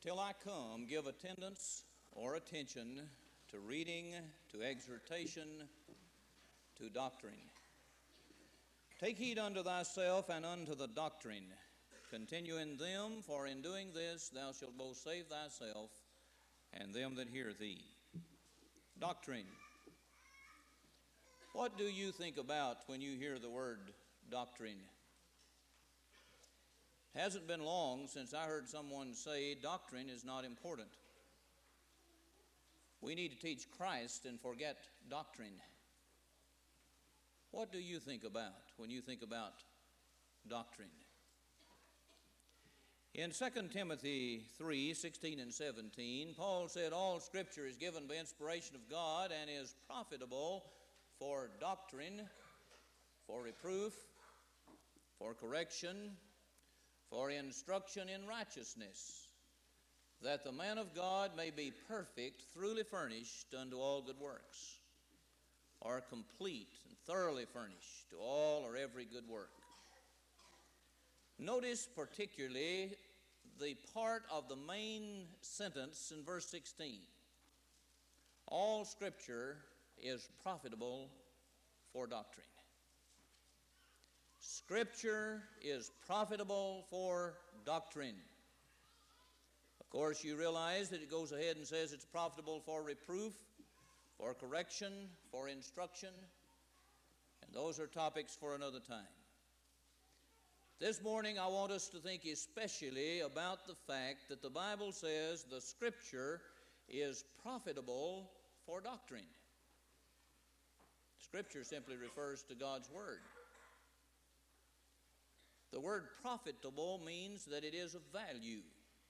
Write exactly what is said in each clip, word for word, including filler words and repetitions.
Till I come, give attendance or attention to reading, to exhortation, to doctrine. Take heed unto thyself and unto the doctrine. Continue in them, for in doing this thou shalt both save thyself and them that hear thee. Doctrine. What do you think about when you hear the word doctrine? It hasn't been long since I heard someone say doctrine is not important. We need to teach Christ and forget doctrine. What do you think about when you think about doctrine? In Second Timothy three, sixteen and seventeen, Paul said, all Scripture is given by inspiration of God and is profitable for doctrine, for reproof, for correction, for instruction in righteousness, that the man of God may be perfect, thoroughly furnished unto all good works, or complete and thoroughly furnished to all or every good work. Notice particularly the part of the main sentence in verse sixteen. All Scripture is profitable for doctrine. Scripture is profitable for doctrine. Of course, you realize that it goes ahead and says it's profitable for reproof, for correction, for instruction, and those are topics for another time. This morning I want us to think especially about the fact that the Bible says the Scripture is profitable for doctrine. Scripture simply refers to God's Word. The word profitable means that it is of value,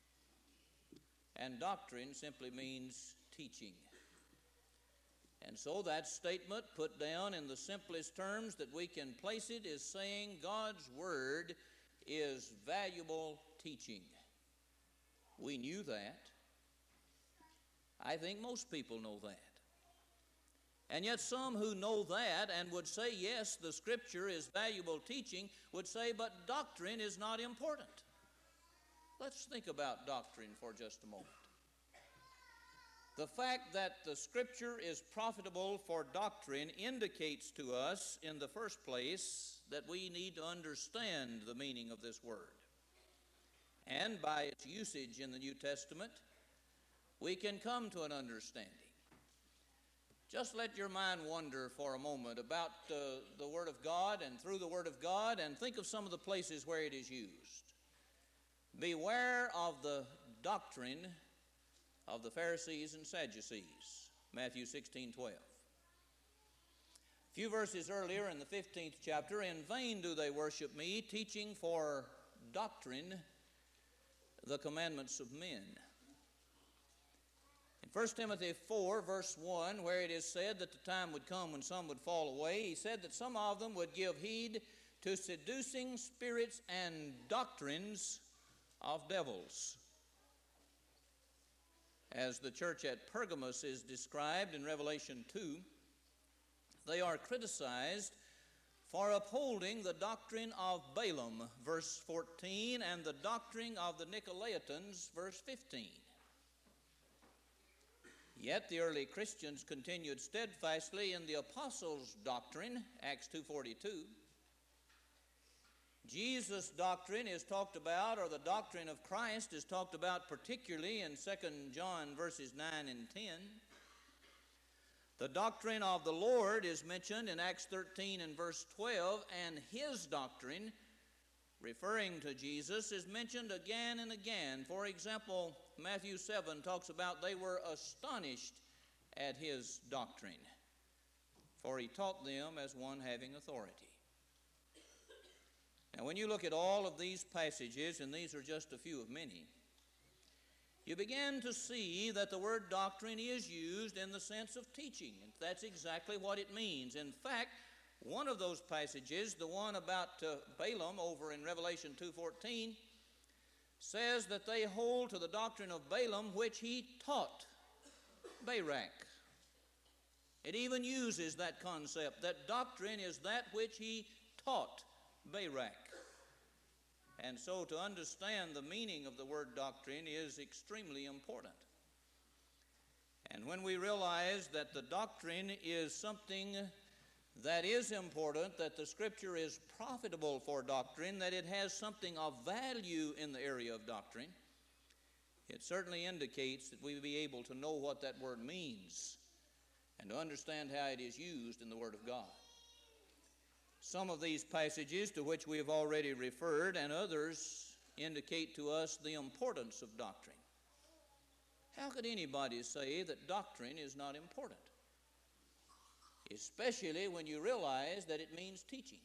and doctrine simply means teaching. And so that statement, put down in the simplest terms that we can place it, is saying God's Word is valuable teaching. We knew that. I think most people know that. And yet some who know that and would say, yes, the Scripture is valuable teaching, would say, but doctrine is not important. Let's think about doctrine for just a moment. The fact that the Scripture is profitable for doctrine indicates to us, in the first place, that we need to understand the meaning of this word. And by its usage in the New Testament, we can come to an understanding. Just let your mind wander for a moment about uh, the Word of God and through the Word of God, and think of some of the places where it is used. Beware of the doctrine of the Pharisees and Sadducees, Matthew sixteen twelve. A few verses earlier in the fifteenth chapter, in vain do they worship me, teaching for doctrine the commandments of men. In First Timothy four, verse one, where it is said that the time would come when some would fall away, he said that some of them would give heed to seducing spirits and doctrines of devils. As the church at Pergamos is described in Revelation two, they are criticized for upholding the doctrine of Balaam, verse fourteen, and the doctrine of the Nicolaitans, verse fifteen. Yet the early Christians continued steadfastly in the apostles' doctrine, Acts two forty-two. Jesus' doctrine is talked about, or the doctrine of Christ is talked about particularly in Second John verses nine and ten. The doctrine of the Lord is mentioned in Acts thirteen and verse twelve, and his doctrine, referring to Jesus, is mentioned again and again. For example, Matthew seven talks about they were astonished at his doctrine, for he taught them as one having authority. Now, when you look at all of these passages, and these are just a few of many, you begin to see that the word doctrine is used in the sense of teaching. And that's exactly what it means. In fact, one of those passages, the one about uh, Balaam over in Revelation two fourteen, says that they hold to the doctrine of Balaam which he taught Barak. It even uses that concept, that doctrine is that which he taught Barak. And so to understand the meaning of the word doctrine is extremely important. And when we realize that the doctrine is something that is important, that the Scripture is profitable for doctrine, that it has something of value in the area of doctrine, it certainly indicates that we will be able to know what that word means and to understand how it is used in the Word of God. Some of these passages to which we have already referred and others indicate to us the importance of doctrine. How could anybody say that doctrine is not important? Especially when you realize that it means teaching.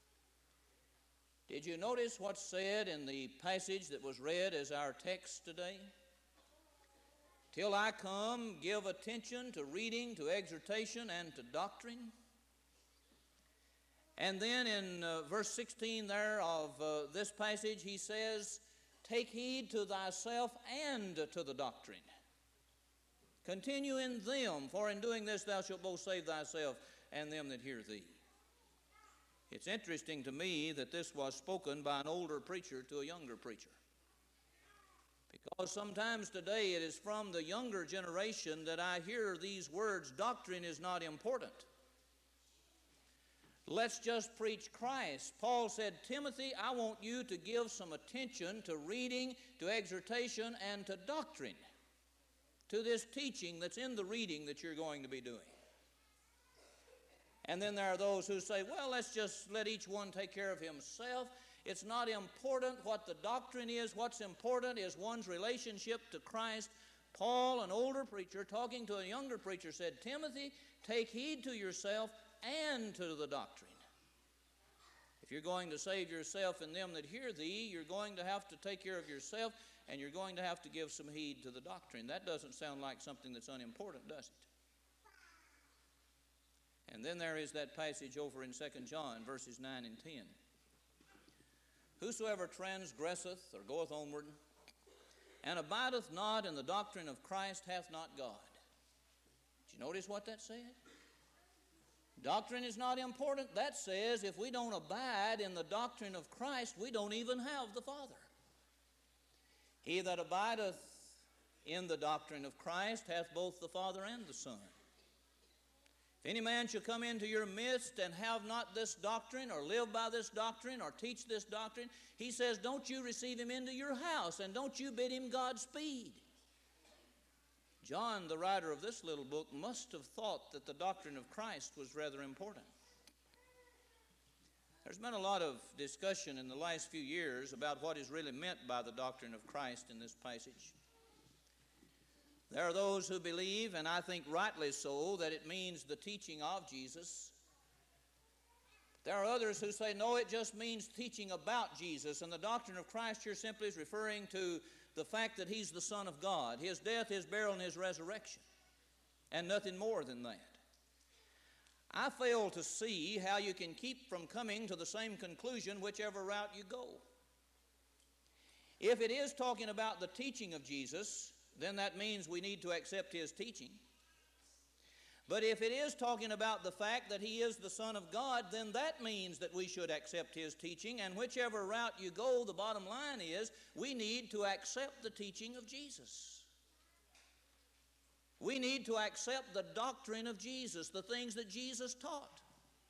Did you notice what's said in the passage that was read as our text today? Till I come, give attention to reading, to exhortation, and to doctrine. And then in uh, verse sixteen there of uh, this passage, he says, take heed to thyself and to the doctrine. Continue in them, for in doing this thou shalt both save thyself and them that hear thee. It's interesting to me that this was spoken by an older preacher to a younger preacher. Because sometimes today it is from the younger generation that I hear these words, doctrine is not important. Let's just preach Christ. Paul said, Timothy, I want you to give some attention to reading, to exhortation, and to doctrine, to this teaching that's in the reading that you're going to be doing. And then there are those who say, well, let's just let each one take care of himself. It's not important what the doctrine is. What's important is one's relationship to Christ. Paul, an older preacher, talking to a younger preacher, said, Timothy, take heed to yourself and to the doctrine. If you're going to save yourself and them that hear thee, you're going to have to take care of yourself, and you're going to have to give some heed to the doctrine. That doesn't sound like something that's unimportant, does it? And then there is that passage over in Second John, verses nine and ten. Whosoever transgresseth or goeth onward, and abideth not in the doctrine of Christ, hath not God. Did you notice what that said? Doctrine is not important. That says if we don't abide in the doctrine of Christ, we don't even have the Father. He that abideth in the doctrine of Christ hath both the Father and the Son. If any man shall come into your midst and have not this doctrine, or live by this doctrine, or teach this doctrine, he says, don't you receive him into your house, and don't you bid him Godspeed. John, the writer of this little book, must have thought that the doctrine of Christ was rather important. There's been a lot of discussion in the last few years about what is really meant by the doctrine of Christ in this passage. There are those who believe, and I think rightly so, that it means the teaching of Jesus. There are others who say, no, it just means teaching about Jesus, and the doctrine of Christ here simply is referring to the fact that he's the Son of God, his death, his burial, and his resurrection, and nothing more than that. I fail to see how you can keep from coming to the same conclusion whichever route you go. If it is talking about the teaching of Jesus, then that means we need to accept his teaching. But if it is talking about the fact that he is the Son of God, then that means that we should accept his teaching. And whichever route you go, the bottom line is we need to accept the teaching of Jesus. We need to accept the doctrine of Jesus, the things that Jesus taught.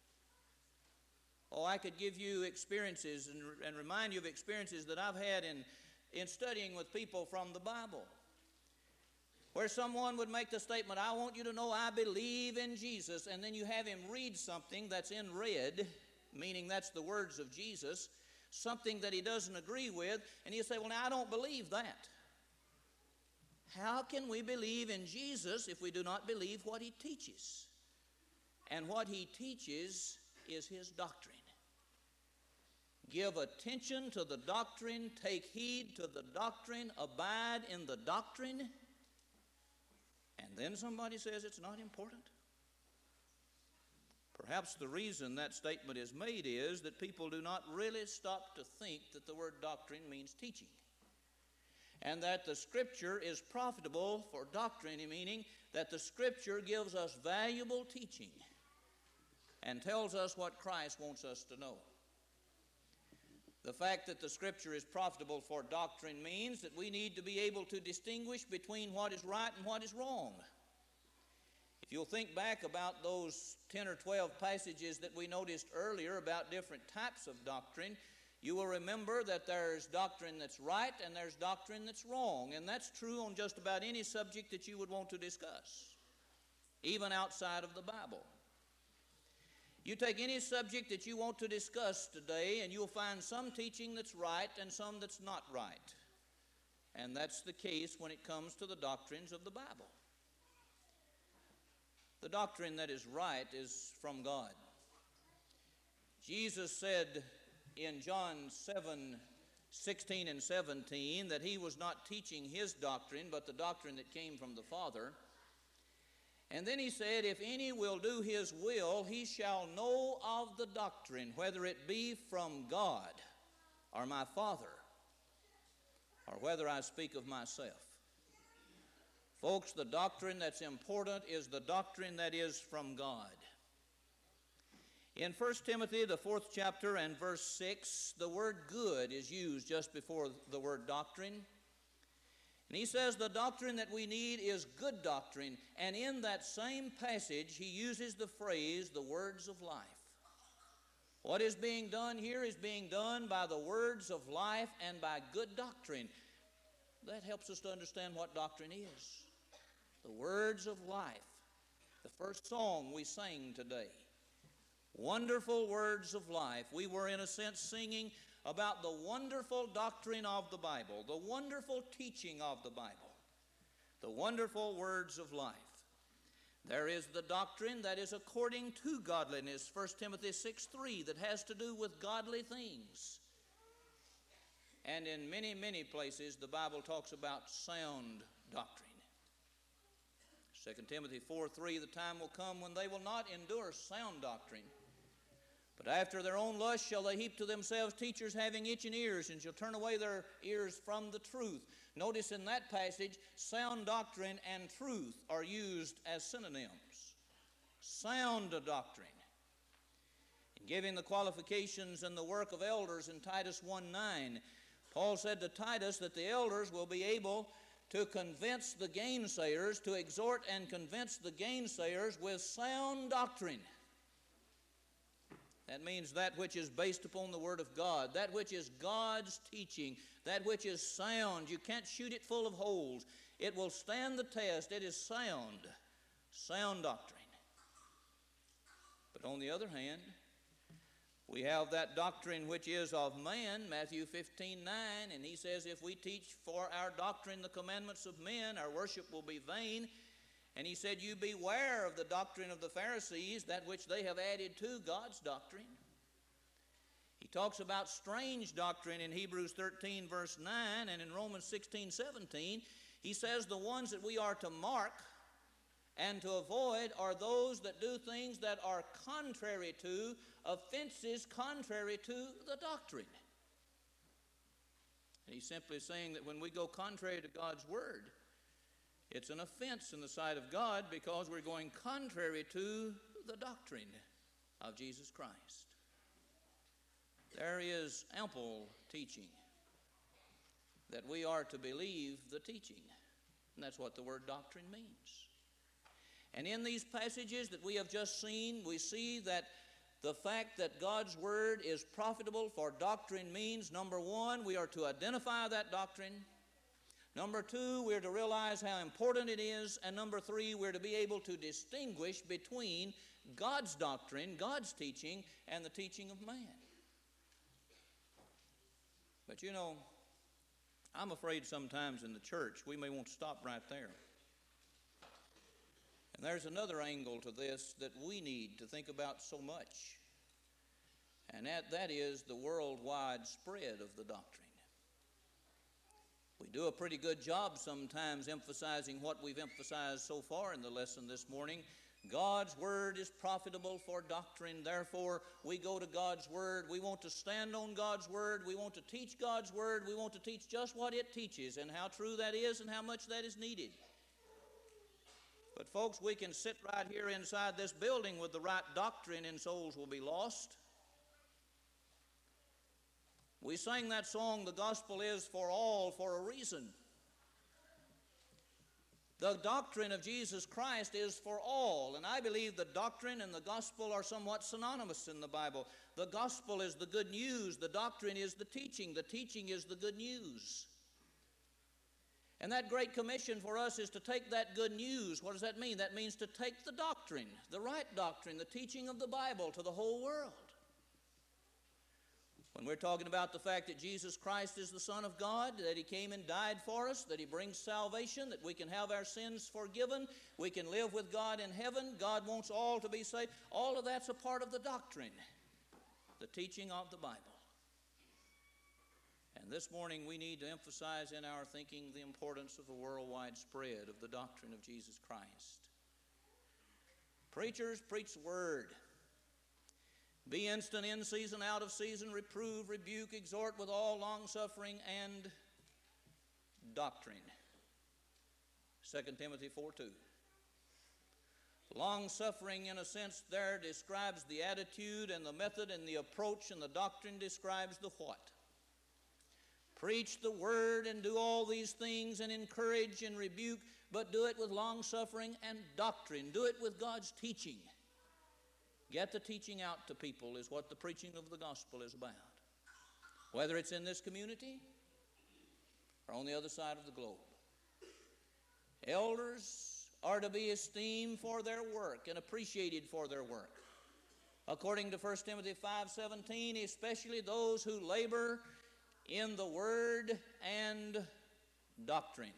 Oh, I could give you experiences and, and remind you of experiences that I've had in, in studying with people from the Bible, where someone would make the statement, I want you to know I believe in Jesus, and then you have him read something that's in red, meaning that's the words of Jesus, something that he doesn't agree with, and he'll say, well, now I don't believe that. How can we believe in Jesus if we do not believe what he teaches? And what he teaches is his doctrine. Give attention to the doctrine, take heed to the doctrine, abide in the doctrine, and then somebody says it's not important. Perhaps the reason that statement is made is that people do not really stop to think that the word doctrine means teaching, and that the Scripture is profitable for doctrine, meaning that the Scripture gives us valuable teaching and tells us what Christ wants us to know. The fact that the Scripture is profitable for doctrine means that we need to be able to distinguish between what is right and what is wrong. If you'll think back about those ten or twelve passages that we noticed earlier about different types of doctrine, you will remember that there's doctrine that's right and there's doctrine that's wrong. And that's true on just about any subject that you would want to discuss, even outside of the Bible. You take any subject that you want to discuss today, and you'll find some teaching that's right and some that's not right. And that's the case when it comes to the doctrines of the Bible. The doctrine that is right is from God. Jesus said in John seven, sixteen and seventeen that he was not teaching his doctrine, but the doctrine that came from the Father. And then he said, if any will do his will, he shall know of the doctrine, whether it be from God or my Father, or whether I speak of myself. Folks, the doctrine that's important is the doctrine that is from God. In First Timothy, the fourth chapter and verse six, the word good is used just before the word doctrine. And he says the doctrine that we need is good doctrine. And in that same passage, he uses the phrase, the words of life. What is being done here is being done by the words of life and by good doctrine. That helps us to understand what doctrine is. The words of life. The first song we sang today. Wonderful words of life. We were, in a sense, singing about the wonderful doctrine of the Bible, the wonderful teaching of the Bible, the wonderful words of life. There is the doctrine that is according to godliness, First Timothy six three, that has to do with godly things. And in many, many places, the Bible talks about sound doctrine. Second Timothy four three, the time will come when they will not endure sound doctrine, but after their own lust shall they heap to themselves teachers having itching ears, and shall turn away their ears from the truth. Notice in that passage, sound doctrine and truth are used as synonyms. Sound doctrine. In giving the qualifications and the work of elders in Titus one nine, Paul said to Titus that the elders will be able to convince the gainsayers, to exhort and convince the gainsayers with sound doctrine. That means that which is based upon the Word of God, that which is God's teaching, that which is sound. You can't shoot it full of holes. It will stand the test. It is sound, sound doctrine. But on the other hand, we have that doctrine which is of man, Matthew fifteen nine, and he says, if we teach for our doctrine the commandments of men, our worship will be vain. And he said, you beware of the doctrine of the Pharisees, that which they have added to God's doctrine. He talks about strange doctrine in Hebrews thirteen, verse nine, and in Romans sixteen, seventeen. He says the ones that we are to mark and to avoid are those that do things that are contrary to, offenses contrary to the doctrine. And he's simply saying that when we go contrary to God's word, it's an offense in the sight of God because we're going contrary to the doctrine of Jesus Christ. There is ample teaching that we are to believe the teaching. And that's what the word doctrine means. And in these passages that we have just seen, we see that the fact that God's word is profitable for doctrine means, number one, we are to identify that doctrine. Number two, we're to realize how important it is. And number three, we're to be able to distinguish between God's doctrine, God's teaching, and the teaching of man. But you know, I'm afraid sometimes in the church we may want to stop right there. And there's another angle to this that we need to think about so much. And that, that is the worldwide spread of the doctrine. We do a pretty good job sometimes emphasizing what we've emphasized so far in the lesson this morning. God's word is profitable for doctrine. Therefore, we go to God's word. We want to stand on God's word. We want to teach God's word. We want to teach just what it teaches and how true that is and how much that is needed. But folks, we can sit right here inside this building with the right doctrine and souls will be lost. We sang that song, "The Gospel is for all," for a reason. The doctrine of Jesus Christ is for all, and I believe the doctrine and the gospel are somewhat synonymous in the Bible. The gospel is the good news. The doctrine is the teaching. The teaching is the good news. And that great commission for us is to take that good news. What does that mean? That means to take the doctrine, the right doctrine, the teaching of the Bible to the whole world. When we're talking about the fact that Jesus Christ is the Son of God, that He came and died for us, that He brings salvation, that we can have our sins forgiven, we can live with God in heaven, God wants all to be saved, all of that's a part of the doctrine, the teaching of the Bible. And this morning we need to emphasize in our thinking the importance of the worldwide spread of the doctrine of Jesus Christ. Preachers, preach the Word. Be instant in season, out of season, reprove, rebuke, exhort with all longsuffering and doctrine. Second Timothy four two. Long-suffering, in a sense, there describes the attitude and the method, and the approach, and the doctrine describes the what. Preach the Word and do all these things and encourage and rebuke, but do it with long-suffering and doctrine. Do it with God's teaching. Get the teaching out to people is what the preaching of the gospel is about. Whether it's in this community or on the other side of the globe. Elders are to be esteemed for their work and appreciated for their work. According to First Timothy five seventeen, especially those who labor in the word and doctrine.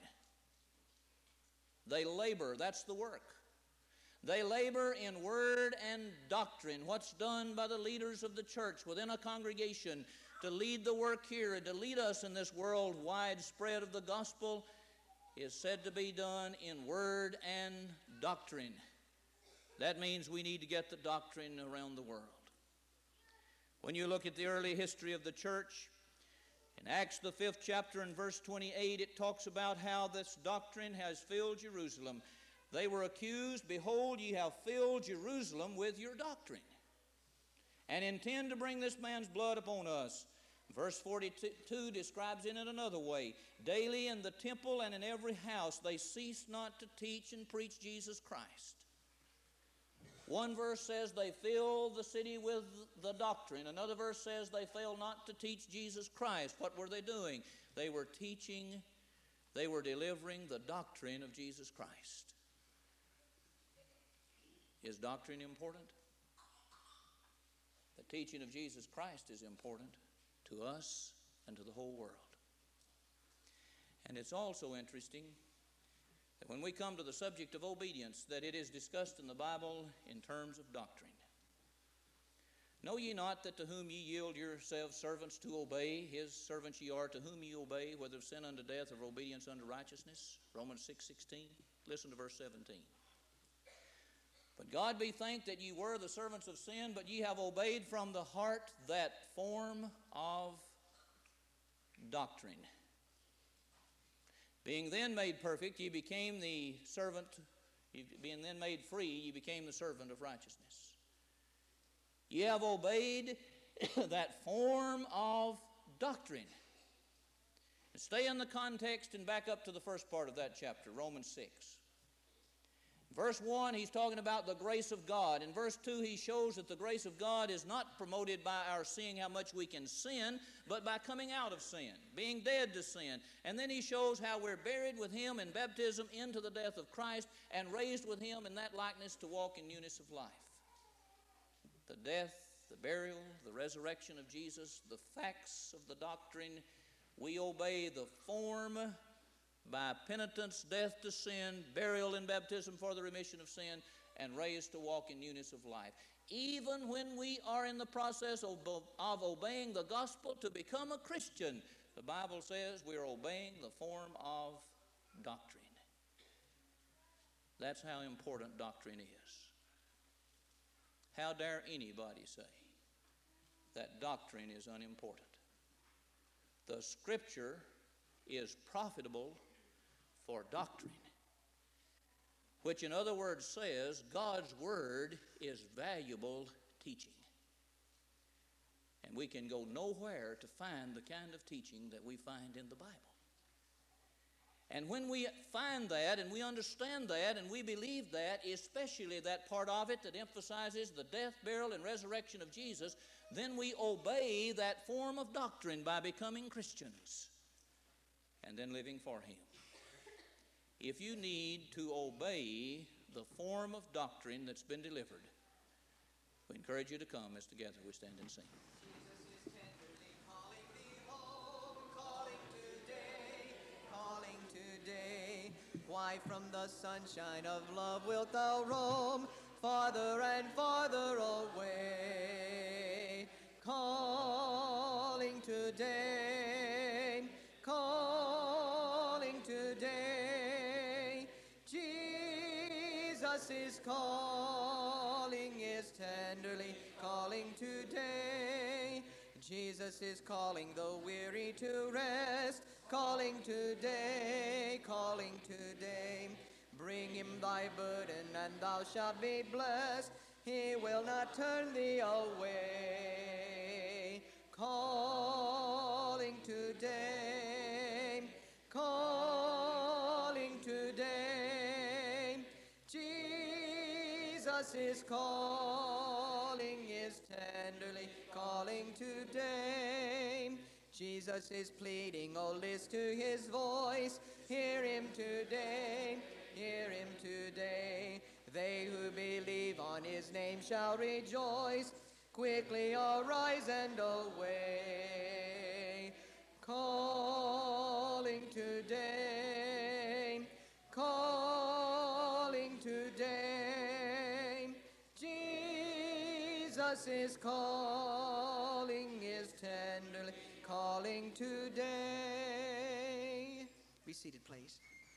They labor, that's the work. They labor in word and doctrine, what's done by the leaders of the church within a congregation to lead the work here and to lead us in this worldwide spread of the gospel is said to be done in word and doctrine. That means we need to get the doctrine around the world. When you look at the early history of the church, in Acts the fifth chapter and verse twenty-eight, it talks about how this doctrine has filled Jerusalem. They were accused, "Behold, ye have filled Jerusalem with your doctrine, and intend to bring this man's blood upon us." Verse forty-two describes it in another way. "Daily in the temple and in every house they ceased not to teach and preach Jesus Christ." One verse says they filled the city with the doctrine. Another verse says they failed not to teach Jesus Christ. What were they doing? They were teaching, they were delivering the doctrine of Jesus Christ. Is doctrine important? The teaching of Jesus Christ is important to us and to the whole world. And it's also interesting that when we come to the subject of obedience, that it is discussed in the Bible in terms of doctrine. Know ye not that to whom ye yield yourselves servants to obey, his servants ye are, to whom ye obey, whether of sin unto death or obedience unto righteousness? Romans six sixteen. Listen to verse seventeen. "But God be thanked that ye were the servants of sin, but ye have obeyed from the heart that form of doctrine. Being then made perfect, ye became the servant, being then made free, ye became the servant of righteousness." Ye have obeyed that form of doctrine. And stay in the context and back up to the first part of that chapter, Romans six. Verse one, he's talking about the grace of God. In verse two, he shows that the grace of God is not promoted by our seeing how much we can sin, but by coming out of sin, being dead to sin. And then he shows how we're buried with him in baptism into the death of Christ and raised with him in that likeness to walk in newness of life. The death, the burial, the resurrection of Jesus, the facts of the doctrine, we obey the form by penitence, death to sin, burial and baptism for the remission of sin, and raised to walk in newness of life. Even when we are in the process of, of obeying the gospel to become a Christian, the Bible says we are obeying the form of doctrine. That's how important doctrine is. How dare anybody say that doctrine is unimportant? The Scripture is profitable for doctrine, which in other words says God's Word is valuable teaching. And we can go nowhere to find the kind of teaching that we find in the Bible. And when we find that and we understand that and we believe that, especially that part of it that emphasizes the death, burial, and resurrection of Jesus, then we obey that form of doctrine by becoming Christians and then living for Him. If you need to obey the form of doctrine that's been delivered, we encourage you to come as together we stand and sing. Why from the sunshine of love wilt thou roam farther and farther away? Calling today, calling today. Jesus is calling, is tenderly calling today. Jesus is calling the weary to rest, calling today, calling today. Bring him thy burden and thou shalt be blessed. He will not turn thee away. Calling today, calling today. Jesus is calling, is tenderly calling today. Jesus is pleading, oh, list to his voice. Hear him today, hear him today. They who believe on his name shall rejoice. Quickly arise and away. Calling today, calling today. Jesus is calling, is tenderly calling today. Be seated, please.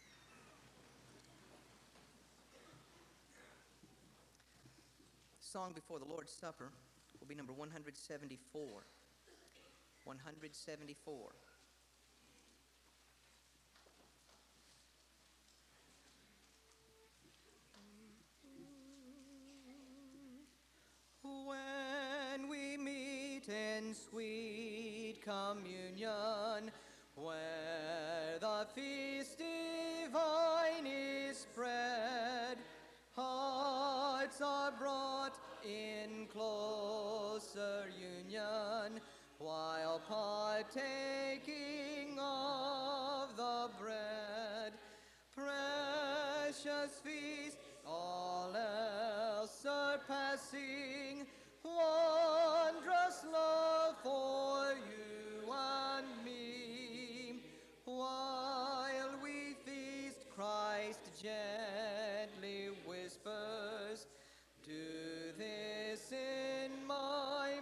Song before the Lord's Supper will be number one hundred seventy-four. one hundred seventy-four. When we meet in sweet communion, where the feast divine is spread, hearts are brought in closer union, while partaking of the bread. Precious feast, all else surpassing, wondrous love for you and me. While we feast, Christ gently whispers, do this in my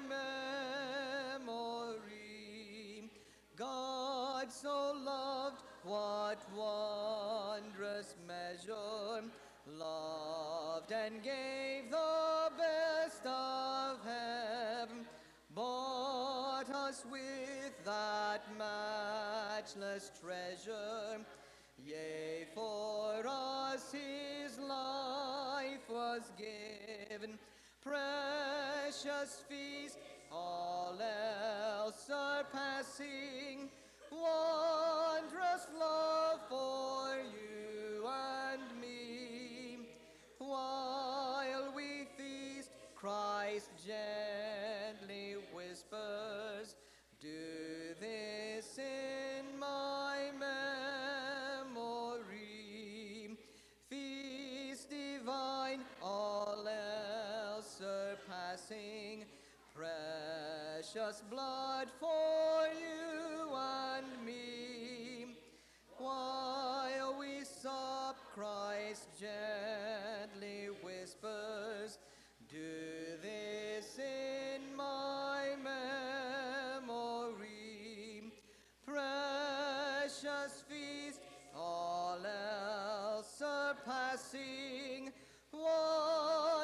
memory. God so loved, what wondrous measure, loved and gave the best of heaven, bought us with that matchless treasure. Yea, for us his life was given. Precious feast, all else surpassing, wondrous love for you and me. While we feast, Christ gently whispers, do this in my memory. Feast divine, all else surpassing, precious blood for you and me. While we sup, Christ gently whispers, do this in my memory. Precious feast, all else surpassing, one